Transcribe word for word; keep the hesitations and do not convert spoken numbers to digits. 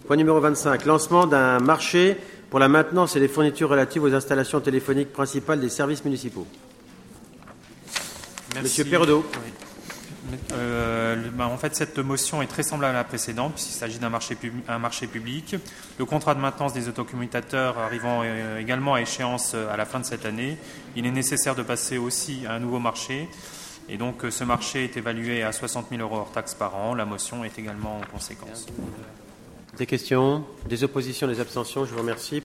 Point numéro vingt-cinq, lancement d'un marché pour la maintenance et les fournitures relatives aux installations téléphoniques principales des services municipaux. Merci. Monsieur Perraudot. Oui. Euh, ben, en fait, cette motion est très semblable à la précédente, puisqu'il s'agit d'un marché, pub un marché public. Le contrat de maintenance des autocommutateurs arrivant euh, également à échéance euh, à la fin de cette année, il est nécessaire de passer aussi à un nouveau marché. Et donc, euh, ce marché est évalué à soixante mille euros hors taxes par an. La motion est également en conséquence. Des questions, des oppositions, des abstentions, je vous remercie.